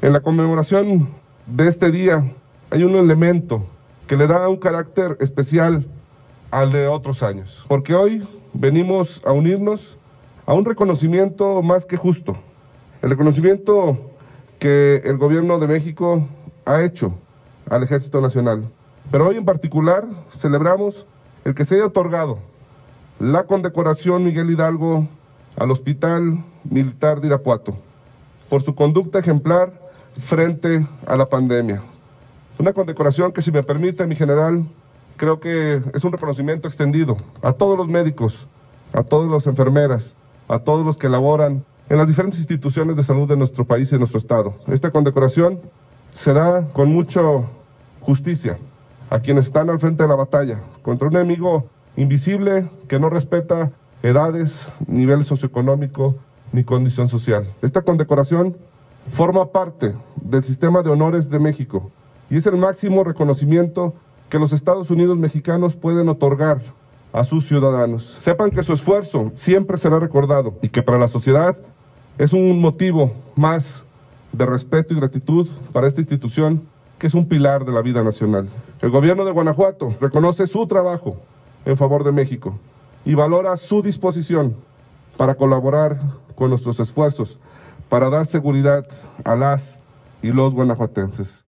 En la conmemoración de este día hay un elemento que le da un carácter especial al de otros años, porque hoy venimos a unirnos a un reconocimiento más que justo, el reconocimiento que el gobierno de México ha hecho al Ejército Nacional. Pero hoy en particular celebramos el que se haya otorgado la condecoración Miguel Hidalgo al Hospital Militar de Irapuato por su conducta ejemplar frente a la pandemia. Una condecoración que, si me permite, mi general, creo que es un reconocimiento extendido a todos los médicos, a todas las enfermeras, a todos los que laboran en las diferentes instituciones de salud de nuestro país y de nuestro estado. Esta condecoración se da con mucha justicia a quienes están al frente de la batalla contra un enemigo invisible que no respeta edades, nivel socioeconómico ni condición social. Esta condecoración forma parte del sistema de honores de México y es el máximo reconocimiento que los Estados Unidos mexicanos pueden otorgar a sus ciudadanos. Sepan que su esfuerzo siempre será recordado y que para la sociedad es un motivo más de respeto y gratitud para esta institución que es un pilar de la vida nacional. El gobierno de Guanajuato reconoce su trabajo en favor de México y valora su disposición para colaborar con nuestros esfuerzos para dar seguridad a las y los guanajuatenses.